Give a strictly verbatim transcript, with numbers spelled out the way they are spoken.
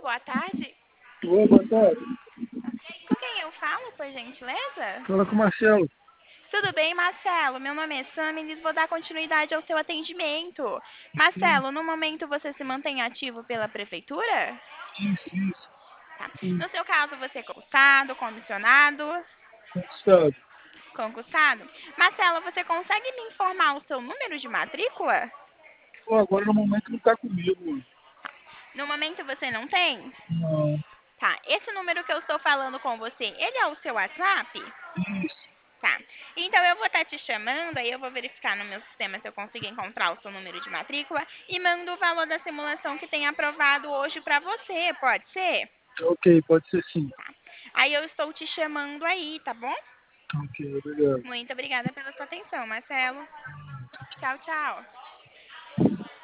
boa tarde. Oi, boa tarde. Com quem eu falo, por gentileza? Fala com o Marcelo. Tudo bem, Marcelo? Meu nome é Sam e vou dar continuidade ao seu atendimento. Sim, Marcelo, no momento você se mantém ativo pela prefeitura? isso, isso. Tá. Sim, No seu caso, você é concursado, comissionado, conquistado. concursado? Marcelo, você consegue me informar o seu número de matrícula? Pô, agora no momento não tá comigo, mano. No momento você não tem? Não, Tá. Esse número que eu estou falando com você, ele é o seu WhatsApp? isso. Tá. Então eu vou estar te chamando, aí eu vou verificar no meu sistema se eu consigo encontrar o seu número de matrícula e mando o valor da simulação que tem aprovado hoje para você, pode ser? Ok, pode ser sim. Aí eu estou te chamando aí, tá bom? Ok, obrigado. Muito obrigada pela sua atenção, Marcelo. Tchau, tchau.